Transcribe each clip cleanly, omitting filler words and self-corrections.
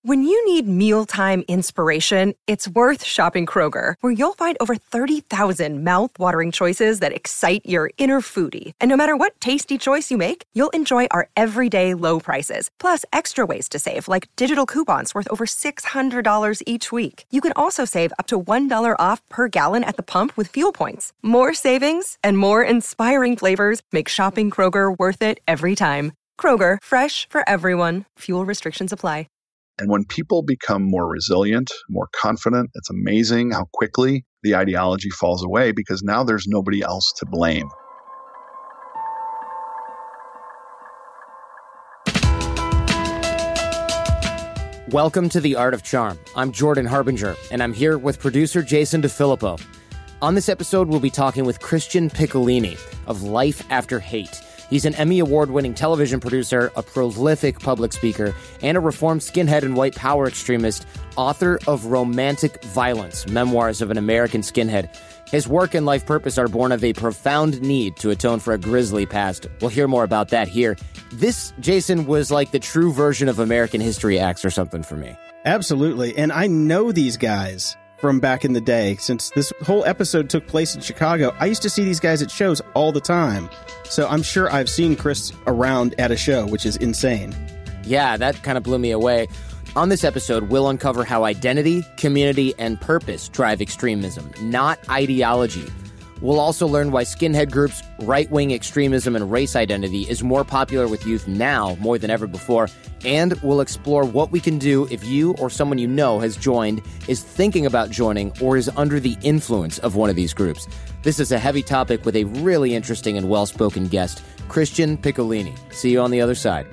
When you need mealtime inspiration, it's worth shopping Kroger, where you'll find over 30,000 mouth-watering choices that excite your inner foodie. And no matter what tasty choice you make, you'll enjoy our everyday low prices, plus extra ways to save, like digital coupons worth over $600 each week. You can also save up to $1 off per gallon at the pump with fuel points. More savings and more inspiring flavors make shopping Kroger worth it every time. Kroger, fresh for everyone. Fuel restrictions apply. And when people become more resilient, more confident, it's amazing how quickly the ideology falls away because now there's nobody else to blame. Welcome to The Art of Charm. I'm Jordan Harbinger, and I'm here with producer Jason DeFilippo. On this episode, we'll be talking with Christian Piccolini of Life After Hate. He's an Emmy Award-winning television producer, a prolific public speaker, and a reformed skinhead and white power extremist, author of Romantic Violence, Memoirs of an American Skinhead. His work and life purpose are born of a profound need to atone for a grisly past. We'll hear more about that here. This, Jason, was like the true version of American History X or something for me. Absolutely, and I know these guys from back in the day. Since this whole episode took place in Chicago, I used to see these guys at shows all the time. So I'm sure I've seen Chris around at a show, which is insane. Yeah, that kind of blew me away. On this episode, we'll uncover how identity, community, and purpose drive extremism, not ideology. We'll also learn why skinhead groups, right-wing extremism, and race identity is more popular with youth now more than ever before. And we'll explore what we can do if you or someone you know has joined, is thinking about joining, or is under the influence of one of these groups. This is a heavy topic with a really interesting and well-spoken guest, Christian Piccolini. See you on the other side.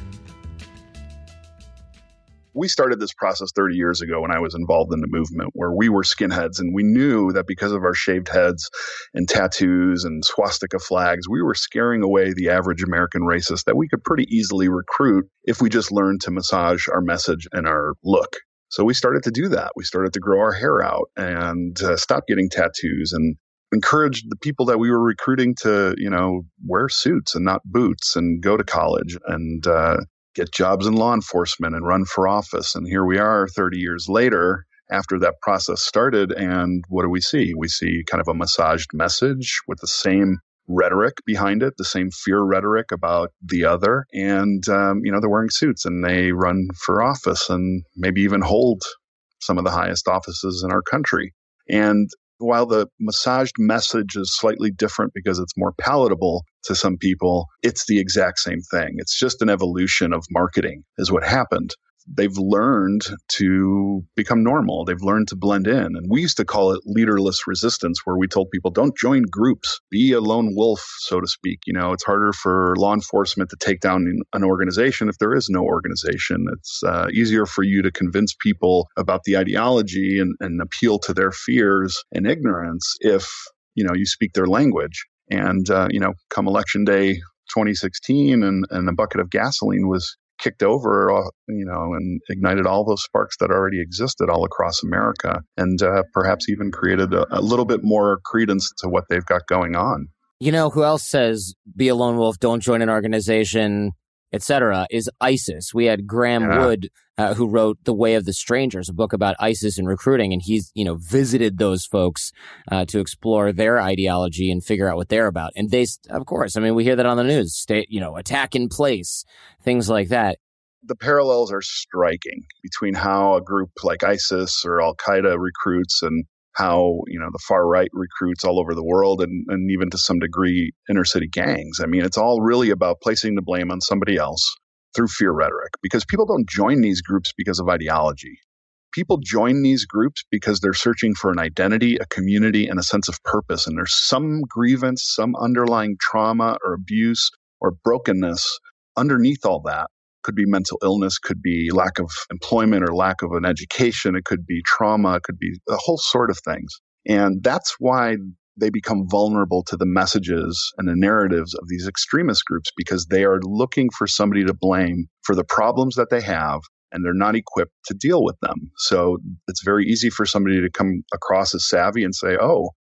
We started this process 30 years ago when I was involved in the movement where we were skinheads, and we knew that because of our shaved heads and tattoos and swastika flags, we were scaring away the average American racist that we could pretty easily recruit if we just learned to massage our message and our look. So we started to do that. We started to grow our hair out and stop getting tattoos and encouraged the people that we were recruiting to, wear suits and not boots and go to college and get jobs in law enforcement and run for office. And here we are 30 years later after that process started. And what do we see? We see kind of a massaged message with the same rhetoric behind it, the same fear rhetoric about the other. And, they're wearing suits and they run for office and maybe even hold some of the highest offices in our country. And while the massaged message is slightly different because it's more palatable to some people, it's the exact same thing. It's just an evolution of marketing is what happened. They've learned to become normal. They've learned to blend in. And we used to call it leaderless resistance, where we told people, don't join groups, be a lone wolf, so to speak. It's harder for law enforcement to take down an organization if there is no organization. It's easier for you to convince people about the ideology and appeal to their fears and ignorance if, you speak their language. And, come election day 2016 and a bucket of gasoline was kicked over, and ignited all those sparks that already existed all across America, and perhaps even created a little bit more credence to what they've got going on. Who else says, be a lone wolf, don't join an organization, etc., is ISIS. We had Graham Wood, who wrote The Way of the Strangers, a book about ISIS and recruiting, and he's, visited those folks to explore their ideology and figure out what they're about. And they, of course, we hear that on the news, attack in place, things like that. The parallels are striking between how a group like ISIS or Al-Qaeda recruits and how, the far right recruits all over the world and even to some degree inner city gangs. It's all really about placing the blame on somebody else through fear rhetoric, because people don't join these groups because of ideology. People join these groups because they're searching for an identity, a community, and a sense of purpose. And there's some grievance, some underlying trauma or abuse or brokenness underneath all that. Could be mental illness, could be lack of employment or lack of an education. It could be trauma, it could be a whole sort of things. And that's why they become vulnerable to the messages and the narratives of these extremist groups, because they are looking for somebody to blame for the problems that they have, and they're not equipped to deal with them. So it's very easy for somebody to come across as savvy and say,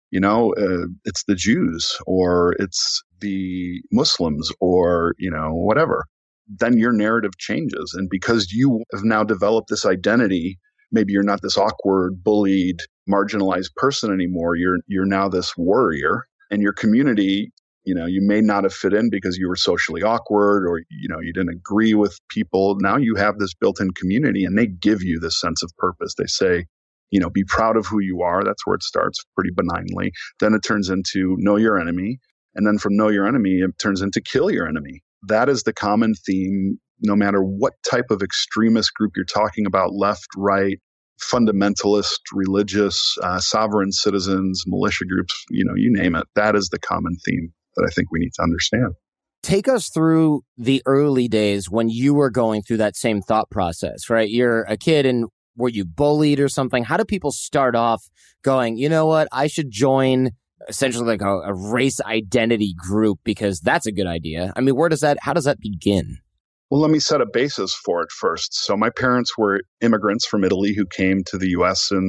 it's the Jews or it's the Muslims or, whatever. then your narrative changes. And because you have now developed this identity, maybe you're not this awkward, bullied, marginalized person anymore. You're now this warrior, and your community, you may not have fit in because you were socially awkward or, you didn't agree with people. Now you have this built-in community, and they give you this sense of purpose. They say, be proud of who you are. That's where it starts pretty benignly. Then it turns into know your enemy. And then from know your enemy, it turns into kill your enemy. That is the common theme, no matter what type of extremist group you're talking about, left, right, fundamentalist, religious, sovereign citizens, militia groups, you name it. That is the common theme that I think we need to understand. Take us through the early days when you were going through that same thought process, right? You're a kid, and were you bullied or something? How do people start off going, you know what, I should join essentially like a race identity group because that's a good idea? I mean, how does that begin? Well, let me set a basis for it first. So my parents were immigrants from Italy who came to the U.S. in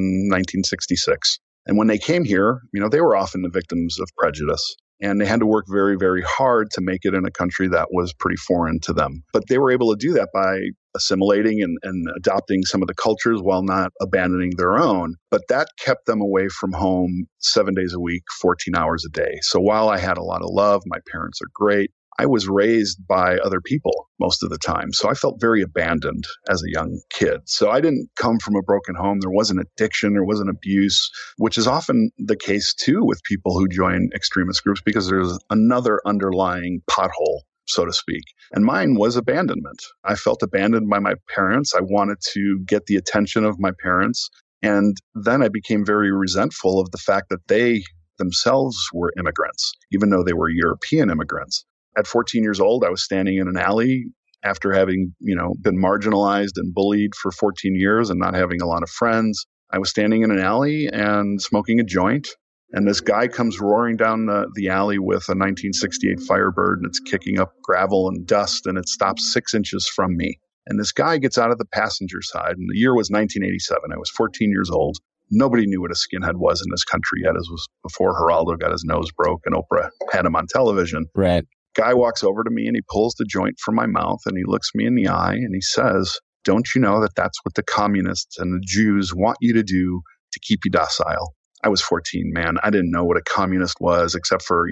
1966. And when they came here, they were often the victims of prejudice. And they had to work very, very hard to make it in a country that was pretty foreign to them. But they were able to do that by assimilating and adopting some of the cultures while not abandoning their own. But that kept them away from home 7 days a week, 14 hours a day. So while I had a lot of love, my parents are great, I was raised by other people most of the time. So I felt very abandoned as a young kid. So I didn't come from a broken home. There wasn't addiction. There wasn't abuse, which is often the case too with people who join extremist groups because there's another underlying pothole, so to speak. And mine was abandonment. I felt abandoned by my parents. I wanted to get the attention of my parents. And then I became very resentful of the fact that they themselves were immigrants, even though they were European immigrants. At 14 years old, I was standing in an alley after having, been marginalized and bullied for 14 years and not having a lot of friends. I was standing in an alley and smoking a joint. And this guy comes roaring down the alley with a 1968 Firebird, and it's kicking up gravel and dust, and it stops 6 inches from me. And this guy gets out of the passenger side, and the year was 1987. I was 14 years old. Nobody knew what a skinhead was in this country yet. It was before Geraldo got his nose broke and Oprah had him on television. Right. Guy walks over to me and he pulls the joint from my mouth and he looks me in the eye and he says, "Don't you know that that's what the communists and the Jews want you to do to keep you docile?" I was 14, man. I didn't know what a communist was except for,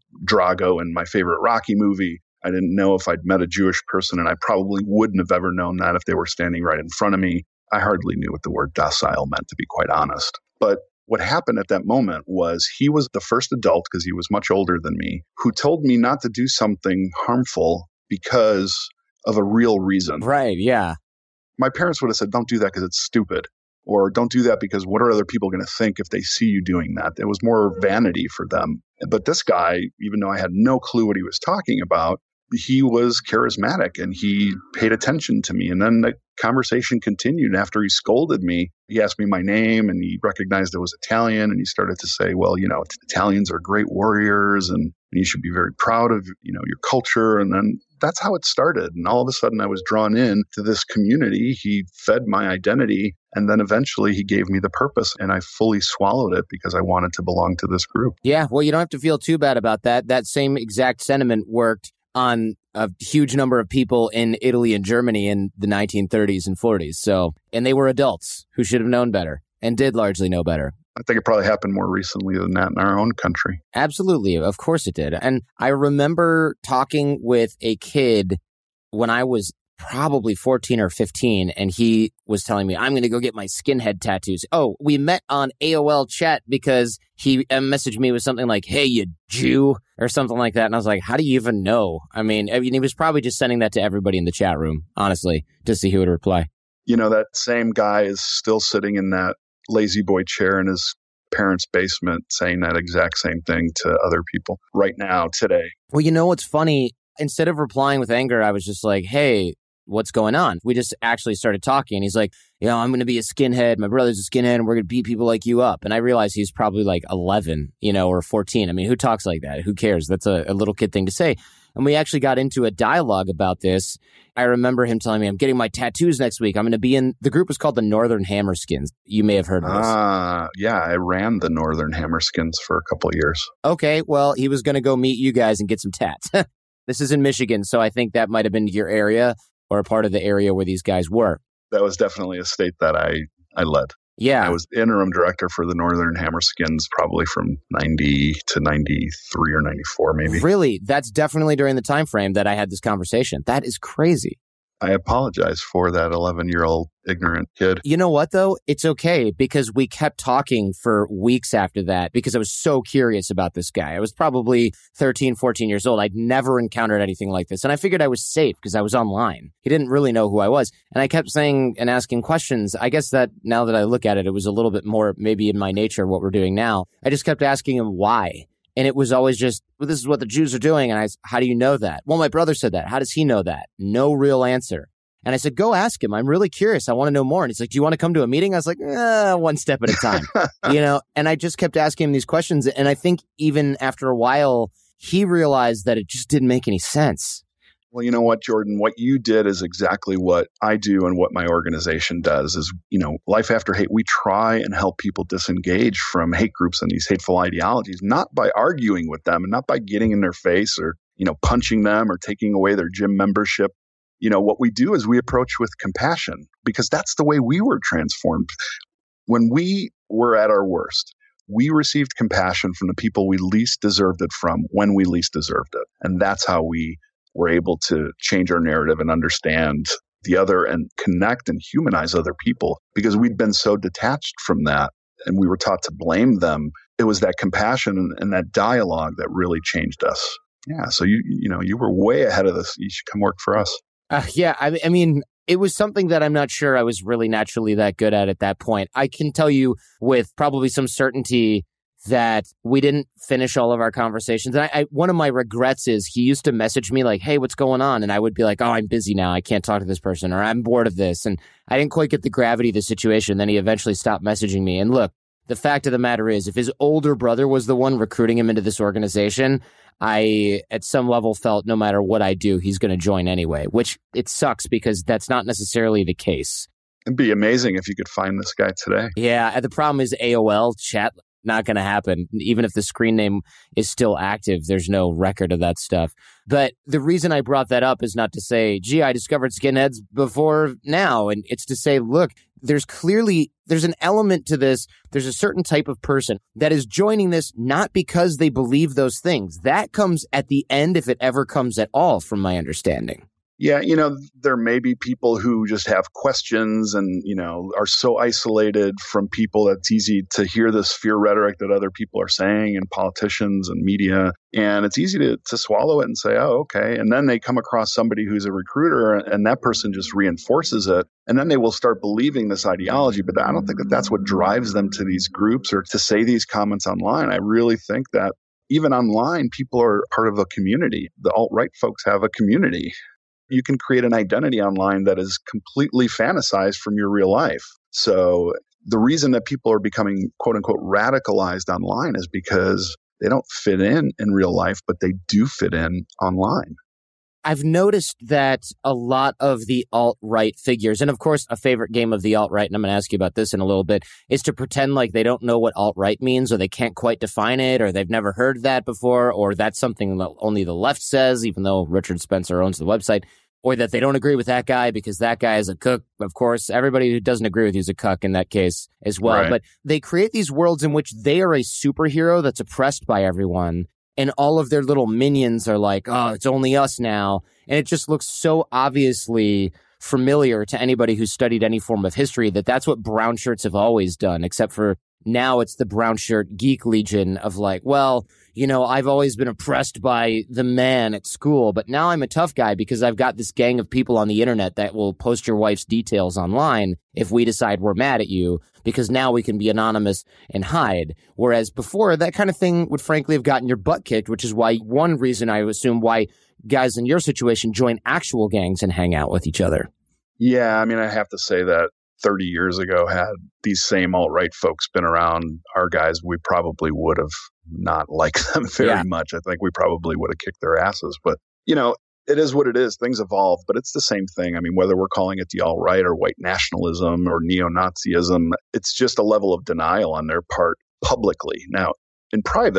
Drago in my favorite Rocky movie. I didn't know if I'd met a Jewish person, and I probably wouldn't have ever known that if they were standing right in front of me. I hardly knew what the word docile meant, to be quite honest. But what happened at that moment was he was the first adult, because he was much older than me, who told me not to do something harmful because of a real reason. Right, yeah. My parents would have said, don't do that because it's stupid. Or don't do that because what are other people going to think if they see you doing that? It was more vanity for them. But this guy, even though I had no clue what he was talking about, he was charismatic and he paid attention to me. And then the conversation continued. After he scolded me, he asked me my name and he recognized I was Italian. And he started to say, well, Italians are great warriors and you should be very proud of, your culture. And then that's how it started. And all of a sudden I was drawn in to this community. He fed my identity. And then eventually he gave me the purpose and I fully swallowed it because I wanted to belong to this group. Yeah. Well, you don't have to feel too bad about that. That same exact sentiment worked on a huge number of people in Italy and Germany in the 1930s and 40s. So, and they were adults who should have known better and did largely know better. I think it probably happened more recently than that in our own country. Absolutely. Of course it did. And I remember talking with a kid when I was probably 14 or 15, and he was telling me, I'm going to go get my skinhead tattoos. Oh, we met on AOL chat because he messaged me with something like, "Hey, you Jew," or something like that. And I was like, how do you even know? I mean, he was probably just sending that to everybody in the chat room, honestly, to see who would reply. That same guy is still sitting in that lazy boy chair in his parents' basement saying that exact same thing to other people right now, today. Well, what's funny? Instead of replying with anger, I was just like, hey, what's going on? We just actually started talking. And he's like, I'm going to be a skinhead. My brother's a skinhead and we're going to beat people like you up. And I realized he's probably like 11, or 14. I mean, who talks like that? Who cares? That's a little kid thing to say. And we actually got into a dialogue about this. I remember him telling me, I'm getting my tattoos next week. I'm going to be in, the group was called the Northern Hammerskins. You may have heard of this. Yeah, I ran the Northern Hammerskins for a couple of years. Okay, well, he was going to go meet you guys and get some tats. This is in Michigan, so I think that might have been your area or a part of the area where these guys were. That was definitely a state that I led. Yeah. I was interim director for the Northern Hammerskins probably from 90 to 93 or 94 maybe. Really? That's definitely during the time frame that I had this conversation. That is crazy. I apologize for that 11-year-old ignorant kid. You know what, though? It's okay because we kept talking for weeks after that because I was so curious about this guy. I was probably 13, 14 years old. I'd never encountered anything like this. And I figured I was safe because I was online. He didn't really know who I was. And I kept saying and asking questions. I guess that now that I look at it, it was a little bit more maybe in my nature what we're doing now. I just kept asking him why. And it was always just, well, this is what the Jews are doing. And how do you know that? Well, my brother said that. How does he know that? No real answer. And I said, go ask him. I'm really curious. I want to know more. And he's like, do you want to come to a meeting? I was like, one step at a time, and I just kept asking him these questions. And I think even after a while, he realized that it just didn't make any sense. Well, you know what, Jordan, what you did is exactly what I do and what my organization does is, Life After Hate, we try and help people disengage from hate groups and these hateful ideologies, not by arguing with them and not by getting in their face or, punching them or taking away their gym membership. What we do is we approach with compassion because that's the way we were transformed. When we were at our worst, we received compassion from the people we least deserved it from when we least deserved it. And that's how we were able to change our narrative and understand the other and connect and humanize other people because we'd been so detached from that and we were taught to blame them. It was that compassion and that dialogue that really changed us. Yeah. So you were way ahead of this. You should come work for us. I mean, it was something that I'm not sure I was really naturally that good at that point. I can tell you with probably some certainty that we didn't finish all of our conversations. And one of my regrets is he used to message me like, hey, what's going on? And I would be like, oh, I'm busy now. I can't talk to this person or I'm bored of this. And I didn't quite get the gravity of the situation. Then he eventually stopped messaging me. And look, the fact of the matter is, if his older brother was the one recruiting him into this organization, I, at some level, felt no matter what I do, he's going to join anyway, which it sucks because that's not necessarily the case. It'd be amazing if you could find this guy today. Yeah. The problem is AOL chat. Not going to happen. Even if the screen name is still active, there's no record of that stuff. But the reason I brought that up is not to say, gee, I discovered skinheads before now. And it's to say, look, there's an element to this. There's a certain type of person that is joining this not because they believe those things. That comes at the end, if it ever comes at all, from my understanding. Yeah, there may be people who just have questions and, are so isolated from people that it's easy to hear this fear rhetoric that other people are saying and politicians and media. And it's easy to swallow it and say, oh, okay. And then they come across somebody who's a recruiter and that person just reinforces it. And then they will start believing this ideology. But I don't think that that's what drives them to these groups or to say these comments online. I really think that even online, people are part of a community. The alt-right folks have a community. You can create an identity online that is completely fantasized from your real life. So the reason that people are becoming, quote unquote, radicalized online is because they don't fit in real life, but they do fit in online. I've noticed that a lot of the alt-right figures, and of course, a favorite game of the alt-right, and I'm going to ask you about this in a little bit, is to pretend like they don't know what alt-right means, or they can't quite define it, or they've never heard that before, or that's something that only the left says, even though Richard Spencer owns the website, or that they don't agree with that guy because that guy is a cook. Of course, everybody who doesn't agree with you is a cuck in that case as well. Right. But they create these worlds in which they are a superhero that's oppressed by everyone. And all of their little minions are like, oh, it's only us now. And it just looks so obviously familiar to anybody who's studied any form of history that that's what brown shirts have always done, except for now it's the brown shirt geek legion of like, well, I've always been oppressed by the man at school, but now I'm a tough guy because I've got this gang of people on the internet that will post your wife's details online if we decide we're mad at you, because now we can be anonymous and hide. Whereas before, that kind of thing would frankly have gotten your butt kicked, which is why one reason I assume why guys in your situation join actual gangs and hang out with each other. Yeah, I mean, I have to say that 30 years ago, had these same alt-right folks been around, our guys, we probably would have not liked them very much. I think we probably would have kicked their asses. But, it is what it is. Things evolve, but it's the same thing. I mean, whether we're calling it the alt-right or white nationalism or neo-Nazism, it's just a level of denial on their part publicly. Now, in private,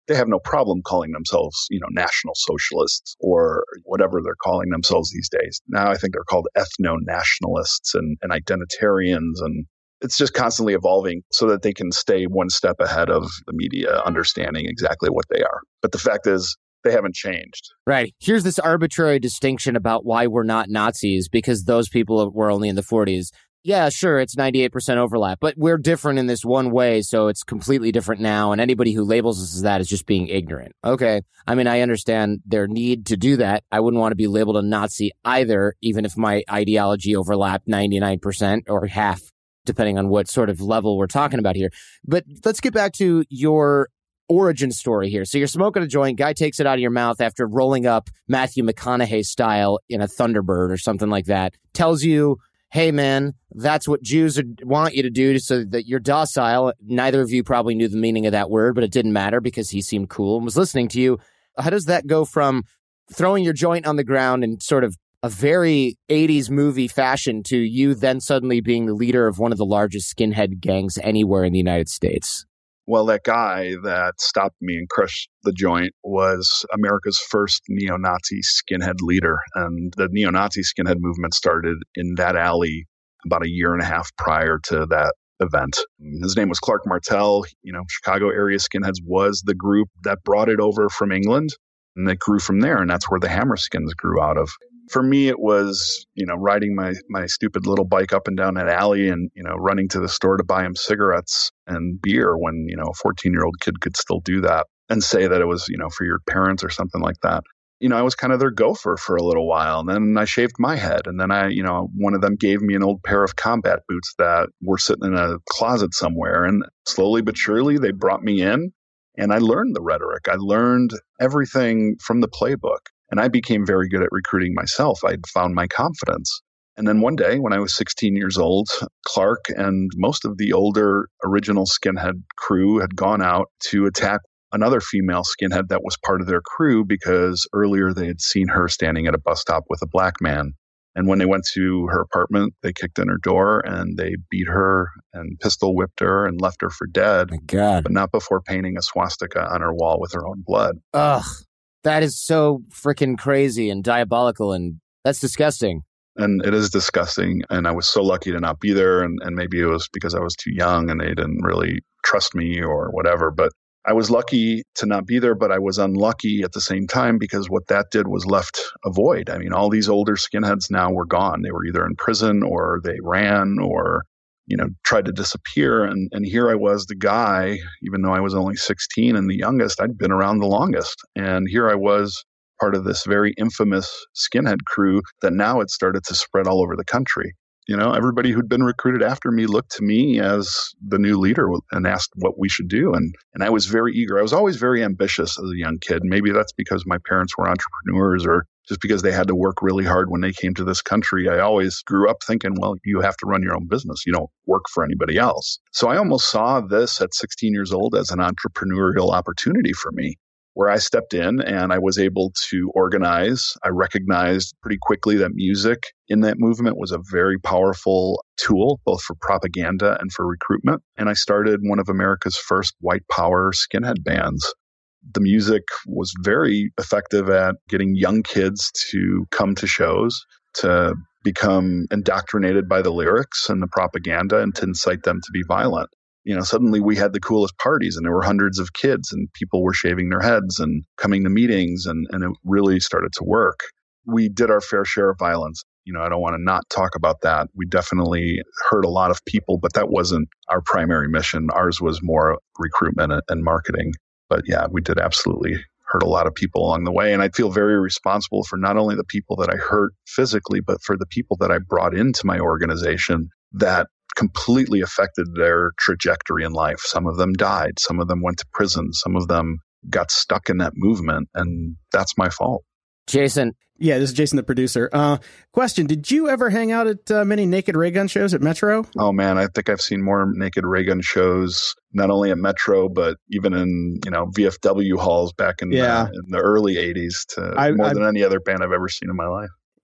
they have no problem calling themselves, National Socialists or whatever they're calling themselves these days. Now I think they're called ethno-nationalists and identitarians, and it's just constantly evolving so that they can stay one step ahead of the media, understanding exactly what they are. But the fact is, they haven't changed. Right. Here's this arbitrary distinction about why we're not Nazis, because those people were only in the 40s. Yeah, sure, it's 98% overlap, but we're different in this one way, so it's completely different now, and anybody who labels us as that is just being ignorant. Okay, I mean, I understand their need to do that. I wouldn't want to be labeled a Nazi either, even if my ideology overlapped 99% or half, depending on what sort of level we're talking about here. But let's get back to your origin story here. So you're smoking a joint, guy takes it out of your mouth after rolling up Matthew McConaughey style in a Thunderbird or something like that, tells you, hey, man, that's what Jews want you to do so that you're docile. Neither of you probably knew the meaning of that word, but it didn't matter because he seemed cool and was listening to you. How does that go from throwing your joint on the ground in sort of a very 80s movie fashion to you then suddenly being the leader of one of the largest skinhead gangs anywhere in the United States? Well, that guy that stopped me and crushed the joint was America's first neo-Nazi skinhead leader. And the neo-Nazi skinhead movement started in that alley about a year and a half prior to that event. His name was Clark Martel. Chicago area skinheads was the group that brought it over from England, and they grew from there. And that's where the Hammerskins grew out of. For me, it was, riding my stupid little bike up and down that alley and, running to the store to buy him cigarettes and beer when, a 14-year-old kid could still do that and say that it was, for your parents or something like that. I was kind of their gopher for a little while. And then I shaved my head. And then one of them gave me an old pair of combat boots that were sitting in a closet somewhere. And slowly but surely, they brought me in and I learned the rhetoric. I learned everything from the playbook. And I became very good at recruiting myself. I'd found my confidence. And then one day when I was 16 years old, Clark and most of the older original skinhead crew had gone out to attack another female skinhead that was part of their crew because earlier they had seen her standing at a bus stop with a black man. And when they went to her apartment, they kicked in her door and they beat her and pistol whipped her and left her for dead. My God. But not before painting a swastika on her wall with her own blood. Ugh. That is so freaking crazy and diabolical, and that's disgusting. And it is disgusting, and I was so lucky to not be there, and maybe it was because I was too young and they didn't really trust me or whatever, but I was lucky to not be there, but I was unlucky at the same time because what that did was left a void. I mean, all these older skinheads now were gone. They were either in prison or they ran or tried to disappear. And here I was, the guy, even though I was only 16 and the youngest, I'd been around the longest. And here I was, part of this very infamous skinhead crew that now had started to spread all over the country. Everybody who'd been recruited after me looked to me as the new leader and asked what we should do. And I was very eager. I was always very ambitious as a young kid. Maybe that's because my parents were entrepreneurs or just because they had to work really hard when they came to this country. I always grew up thinking, well, you have to run your own business. You don't work for anybody else. So I almost saw this at 16 years old as an entrepreneurial opportunity for me, where I stepped in and I was able to organize. I recognized pretty quickly that music in that movement was a very powerful tool, both for propaganda and for recruitment. And I started one of America's first white power skinhead bands. The music was very effective at getting young kids to come to shows, to become indoctrinated by the lyrics and the propaganda and to incite them to be violent. Suddenly we had the coolest parties and there were hundreds of kids and people were shaving their heads and coming to meetings and it really started to work. We did our fair share of violence. I don't want to not talk about that. We definitely hurt a lot of people, but that wasn't our primary mission. Ours was more recruitment and marketing. But yeah, we did absolutely hurt a lot of people along the way. And I feel very responsible for not only the people that I hurt physically, but for the people that I brought into my organization that completely affected their trajectory in life. Some of them died. Some of them went to prison. Some of them got stuck in that movement. And that's my fault. Jason. Yeah, this is Jason, the producer. Question, did you ever hang out at many Naked Raygun shows at Metro? Oh, man, I think I've seen more Naked Raygun shows, not only at Metro, but even in, VFW halls back in the early 80s more than any other band I've ever seen in my life.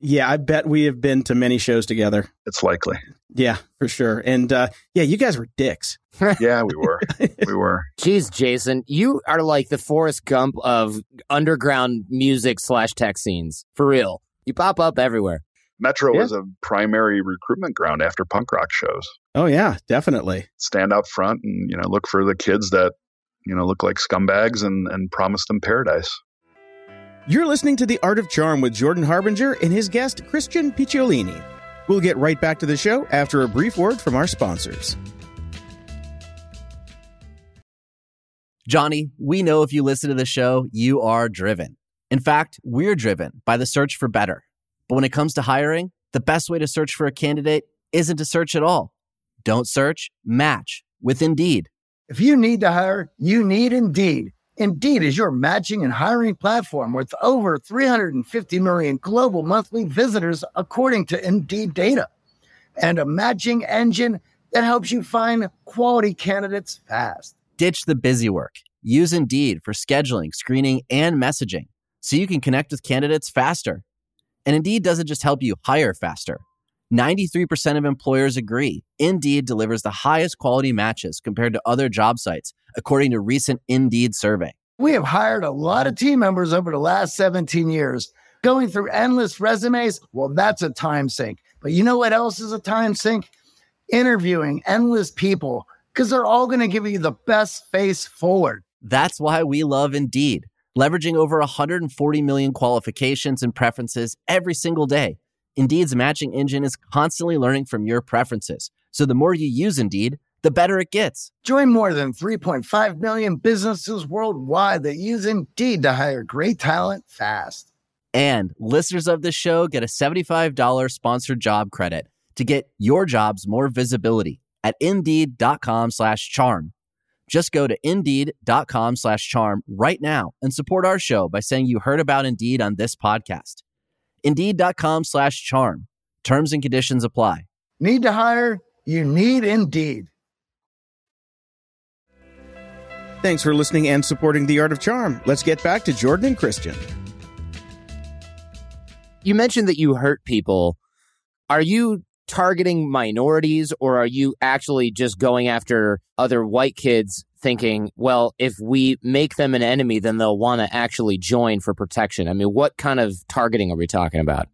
Yeah, I bet we have been to many shows together. It's likely. Yeah, for sure. And you guys were dicks. Yeah, we were. We were. Jeez, Jason, you are like the Forrest Gump of underground music / tech scenes. For real. You pop up everywhere. Metro was a primary recruitment ground after punk rock shows. Oh, yeah, definitely. Stand out front and, look for the kids that, look like scumbags and promise them paradise. You're listening to The Art of Charm with Jordan Harbinger and his guest, Christian Picciolini. We'll get right back to the show after a brief word from our sponsors. Johnny, we know if you listen to the show, you are driven. In fact, we're driven by the search for better. But when it comes to hiring, the best way to search for a candidate isn't to search at all. Don't search, match with Indeed. If you need to hire, you need Indeed. Indeed is your matching and hiring platform with over 350 million global monthly visitors, according to Indeed data, and a matching engine that helps you find quality candidates fast. Ditch the busy work. Use Indeed for scheduling, screening, and messaging so you can connect with candidates faster. And Indeed doesn't just help you hire faster. 93% of employers agree Indeed delivers the highest quality matches compared to other job sites, according to a recent Indeed survey. We have hired a lot of team members over the last 17 years. Going through endless resumes, well, that's a time sink. But you know what else is a time sink? Interviewing endless people, because they're all going to give you the best face forward. That's why we love Indeed, leveraging over 140 million qualifications and preferences every single day. Indeed's matching engine is constantly learning from your preferences. So the more you use Indeed, the better it gets. Join more than 3.5 million businesses worldwide that use Indeed to hire great talent fast. And listeners of this show get a $75 sponsored job credit to get your jobs more visibility at Indeed.com/charm. Just go to Indeed.com/charm right now and support our show by saying you heard about Indeed on this podcast. Indeed.com/charm. Terms and conditions apply. Need to hire? You need Indeed. Thanks for listening and supporting The Art of Charm. Let's get back to Jordan and Christian. You mentioned that you hurt people. Are you targeting minorities, or are you actually just going after other white kids thinking, well, if we make them an enemy, then they'll want to actually join for protection? I mean, what kind of targeting are we talking about?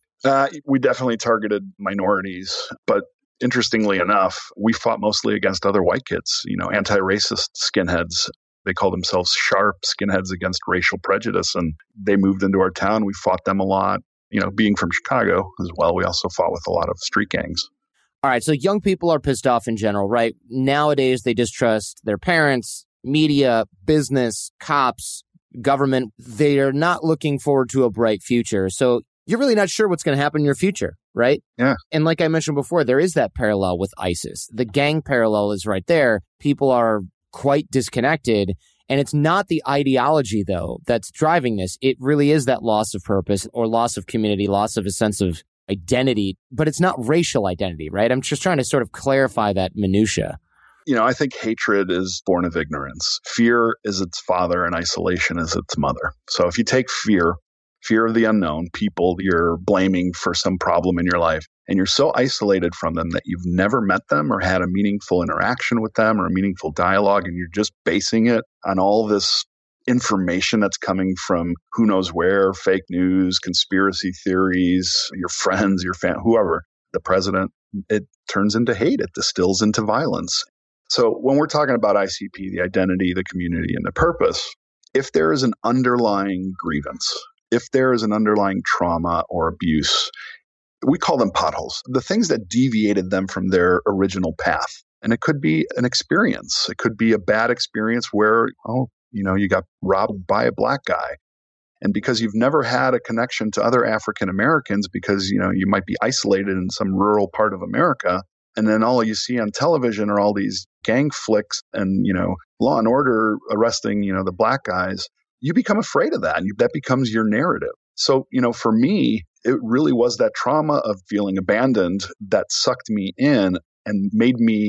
We definitely targeted minorities, but interestingly enough, we fought mostly against other white kids, anti-racist skinheads. They call themselves sharp skinheads against racial prejudice, and they moved into our town. We fought them a lot. Being from Chicago as well, we also fought with a lot of street gangs. All right, so young people are pissed off in general, right? Nowadays, they distrust their parents, media, business, cops, government. They are not looking forward to a bright future. So you're really not sure what's going to happen in your future, right? Yeah. And like I mentioned before, there is that parallel with ISIS. The gang parallel is right there. People are quite disconnected. And it's not the ideology, though, that's driving this. It really is that loss of purpose or loss of community, loss of a sense of identity. But it's not racial identity, right? I'm just trying to sort of clarify that minutia. I think hatred is born of ignorance. Fear is its father and isolation is its mother. So if you take fear of the unknown, people you're blaming for some problem in your life, and you're so isolated from them that you've never met them or had a meaningful interaction with them or a meaningful dialogue, and you're just basing it on all this information that's coming from who knows where, fake news, conspiracy theories, your friends, your family, whoever, the president, it turns into hate. It distills into violence. So when we're talking about ICP, the identity, the community, and the purpose, if there is an underlying grievance, if there is an underlying trauma or abuse, we call them potholes, the things that deviated them from their original path. And it could be an experience. It could be a bad experience where, you got robbed by a black guy. And because you've never had a connection to other African Americans because, you might be isolated in some rural part of America, and then all you see on television are all these gang flicks and, Law and Order arresting, the black guys, you become afraid of that. And that becomes your narrative. So, for me, it really was that trauma of feeling abandoned that sucked me in and made me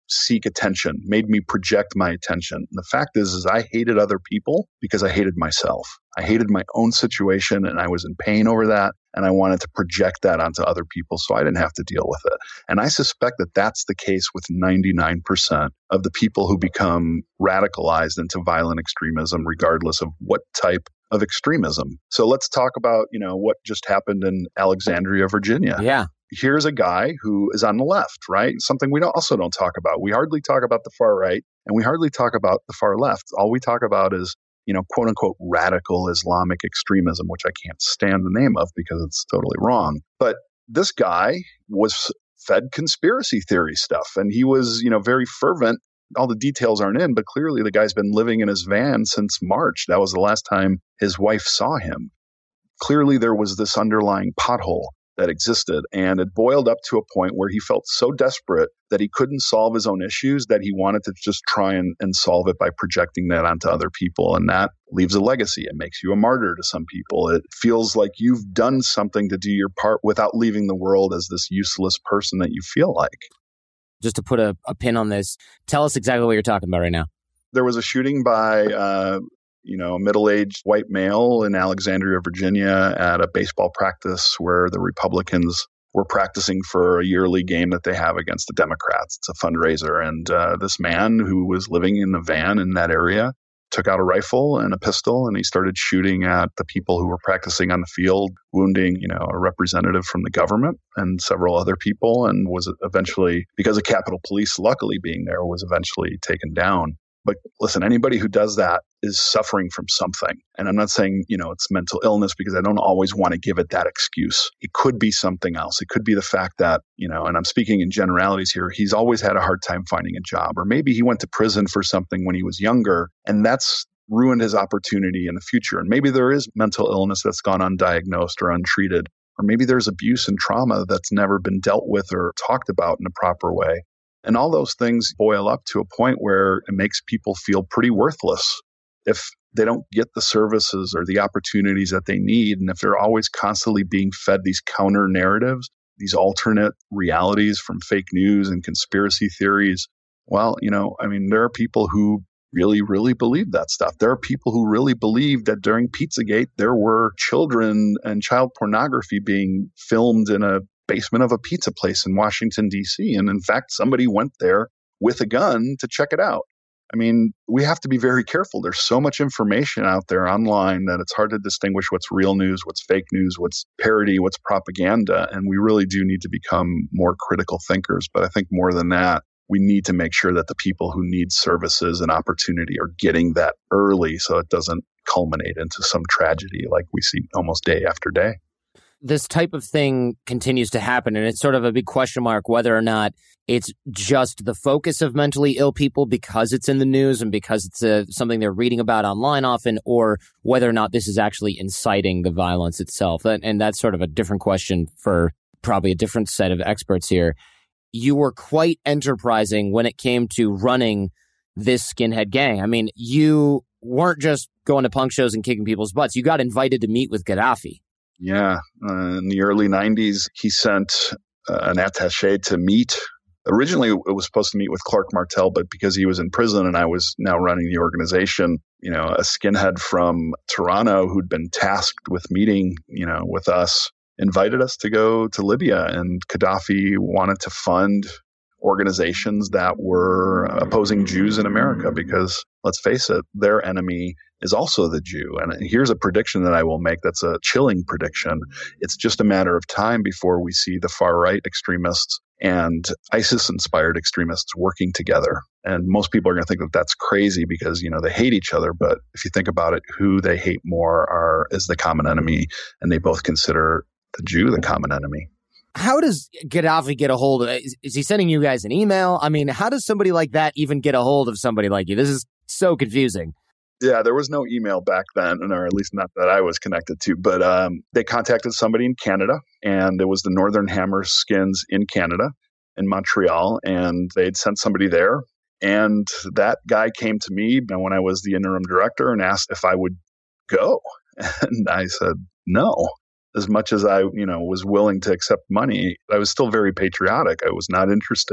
seek attention, made me project my attention. And the fact is I hated other people because I hated myself. I hated my own situation and I was in pain over that. And I wanted to project that onto other people so I didn't have to deal with it. And I suspect that that's the case with 99% of the people who become radicalized into violent extremism, regardless of what type of extremism. So let's talk about, what just happened in Alexandria, Virginia. Yeah. Here's a guy who is on the left, right? Something we also don't talk about. We hardly talk about the far right and we hardly talk about the far left. All we talk about is, quote unquote, radical Islamic extremism, which I can't stand the name of because it's totally wrong. But this guy was fed conspiracy theory stuff and he was, very fervent. All the details aren't in, but clearly the guy's been living in his van since March. That was the last time his wife saw him. Clearly there was this underlying pothole that existed. And it boiled up to a point where he felt so desperate that he couldn't solve his own issues that he wanted to just try and solve it by projecting that onto other people. And that leaves a legacy. It makes you a martyr to some people. It feels like you've done something to do your part without leaving the world as this useless person that you feel like. Just to put a pin on this, tell us exactly what you're talking about right now. There was a shooting by a middle-aged white male in Alexandria, Virginia at a baseball practice where the Republicans were practicing for a yearly game that they have against the Democrats. It's a fundraiser. And this man who was living in a van in that area took out a rifle and a pistol and he started shooting at the people who were practicing on the field, wounding, a representative from the government and several other people, and was eventually, because of Capitol Police luckily being there, was eventually taken down. But listen, anybody who does that is suffering from something. And I'm not saying, it's mental illness because I don't always want to give it that excuse. It could be something else. It could be the fact that, and I'm speaking in generalities here, he's always had a hard time finding a job. Or maybe he went to prison for something when he was younger and that's ruined his opportunity in the future. And maybe there is mental illness that's gone undiagnosed or untreated. Or maybe there's abuse and trauma that's never been dealt with or talked about in a proper way. And all those things boil up to a point where it makes people feel pretty worthless if they don't get the services or the opportunities that they need. And if they're always constantly being fed these counter narratives, these alternate realities from fake news and conspiracy theories, well, there are people who really, really believe that stuff. There are people who really believe that during Pizzagate, there were children and child pornography being filmed in a basement of a pizza place in Washington, D.C. And in fact, somebody went there with a gun to check it out. We have to be very careful. There's so much information out there online that it's hard to distinguish what's real news, what's fake news, what's parody, what's propaganda. And we really do need to become more critical thinkers. But I think more than that, we need to make sure that the people who need services and opportunity are getting that early so it doesn't culminate into some tragedy like we see almost day after day. This type of thing continues to happen, and it's sort of a big question mark whether or not it's just the focus of mentally ill people because it's in the news and because it's something they're reading about online often, or whether or not this is actually inciting the violence itself. And that's sort of a different question for probably a different set of experts here. You were quite enterprising when it came to running this skinhead gang. You weren't just going to punk shows and kicking people's butts. You got invited to meet with Gaddafi. Yeah. In the early 90s, he sent an attaché to meet. Originally, it was supposed to meet with Clark Martel, but because he was in prison and I was now running the organization, a skinhead from Toronto who'd been tasked with meeting, with us, invited us to go to Libya. And Gaddafi wanted to fund organizations that were opposing Jews in America because, let's face it, their enemy is also the Jew. And here's a prediction that I will make that's a chilling prediction. It's just a matter of time before we see the far-right extremists and ISIS-inspired extremists working together. And most people are going to think that that's crazy because, they hate each other. But if you think about it, who they hate more is the common enemy. And they both consider the Jew the common enemy. How does Gaddafi get a hold of it? Is he sending you guys an email? How does somebody like that even get a hold of somebody like you? This is so confusing. Yeah, there was no email back then, or at least not that I was connected to. But they contacted somebody in Canada, and it was the Northern Hammer Skins in Canada, in Montreal, and they'd sent somebody there. And that guy came to me when I was the interim director and asked if I would go. And I said, no. As much as I, was willing to accept money, I was still very patriotic. I was not interested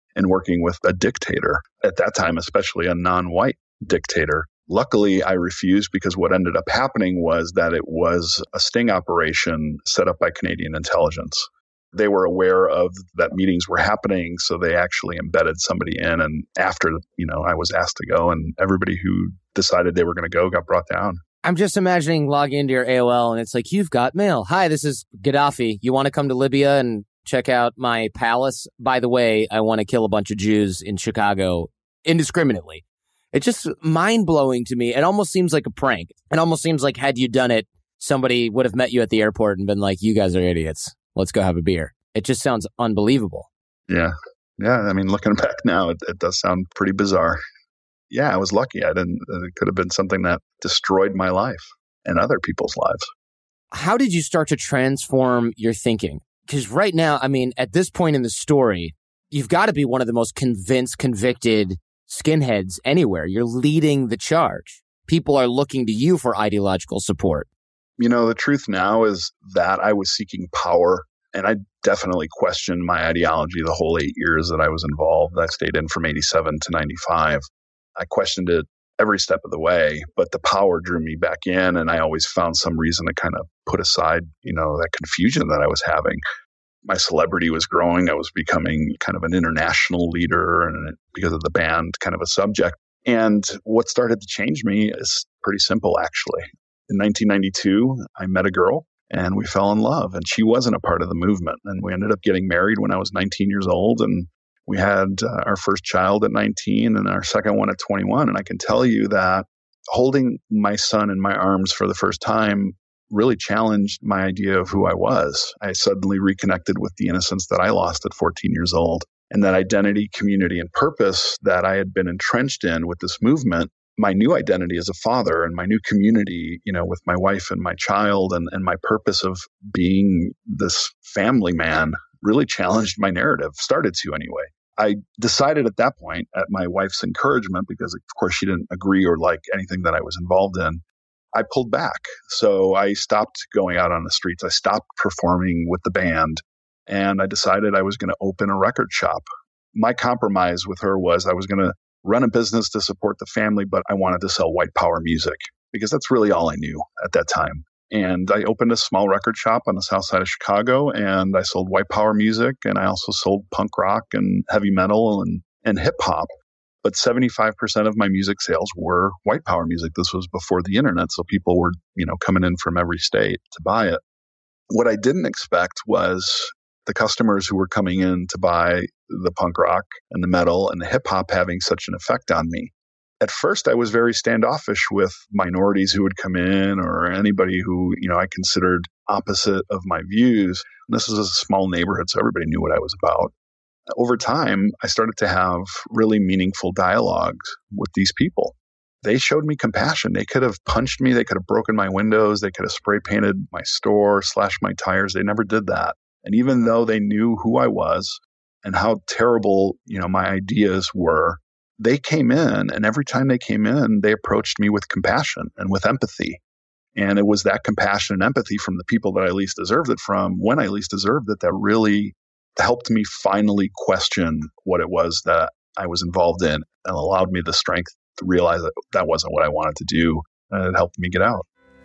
and working with a dictator. At that time, especially a non-white dictator. Luckily, I refused because what ended up happening was that it was a sting operation set up by Canadian intelligence. They were aware of that meetings were happening, so they actually embedded somebody in. And after, I was asked to go, and everybody who decided they were going to go got brought down. I'm just imagining logging into your AOL and it's like, you've got mail. Hi, this is Gaddafi. You want to come to Libya and check out my palace? By the way, I want to kill a bunch of Jews in Chicago indiscriminately. It's just mind-blowing to me. It almost seems like a prank. It almost seems like had you done it, somebody would have met you at the airport and been like, you guys are idiots. Let's go have a beer. It just sounds unbelievable. Yeah. I mean, looking back now, it does sound pretty bizarre. Yeah, I was lucky. It could have been something that destroyed my life and other people's lives. How did you start to transform your thinking? Because right now, I mean, at this point in the story, you've got to be one of the most convicted skinheads anywhere. You're leading the charge. People are looking to you for ideological support. The truth now is that I was seeking power, and I definitely questioned my ideology the whole 8 years that I was involved. I stayed in from 87 to 95. I questioned it every step of the way, but the power drew me back in, and I always found some reason to kind of put aside, that confusion that I was having. My celebrity was growing. I was becoming kind of an international leader, and because of the band, kind of a subject. And what started to change me is pretty simple, actually. In 1992, I met a girl and we fell in love, and she wasn't a part of the movement. And we ended up getting married when I was 19 years old, and we had our first child at 19 and our second one at 21. And I can tell you that holding my son in my arms for the first time really challenged my idea of who I was. I suddenly reconnected with the innocence that I lost at 14 years old, and that identity, community, and purpose that I had been entrenched in with this movement. My new identity as a father and my new community, with my wife and my child and my purpose of being this family man really challenged my narrative, started to anyway. I decided at that point, at my wife's encouragement, because of course she didn't agree or like anything that I was involved in, I pulled back. So I stopped going out on the streets. I stopped performing with the band, and I decided I was going to open a record shop. My compromise with her was I was going to run a business to support the family, but I wanted to sell white power music because that's really all I knew at that time. And I opened a small record shop on the south side of Chicago, and I sold white power music, and I also sold punk rock and heavy metal and hip hop. But 75% of my music sales were white power music. This was before the internet, so people were, coming in from every state to buy it. What I didn't expect was the customers who were coming in to buy the punk rock and the metal and the hip hop having such an effect on me. At first, I was very standoffish with minorities who would come in or anybody who, I considered opposite of my views. And this was a small neighborhood, so everybody knew what I was about. Over time, I started to have really meaningful dialogues with these people. They showed me compassion. They could have punched me. They could have broken my windows. They could have spray painted my store, slashed my tires. They never did that. And even though they knew who I was and how terrible, my ideas were, they came in, and every time they came in, they approached me with compassion and with empathy. And it was that compassion and empathy from the people that I least deserved it from, when I least deserved it, that really helped me finally question what it was that I was involved in, and allowed me the strength to realize that that wasn't what I wanted to do. And it helped me get out.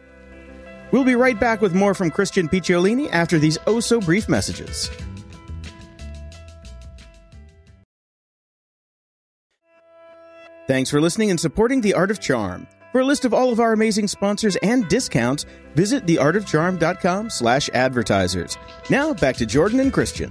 We'll be right back with more from Christian Picciolini after these oh-so-brief messages. Thanks for listening and supporting The Art of Charm. For a list of all of our amazing sponsors and discounts, visit theartofcharm.com/advertisers. Now back to Jordan and Christian.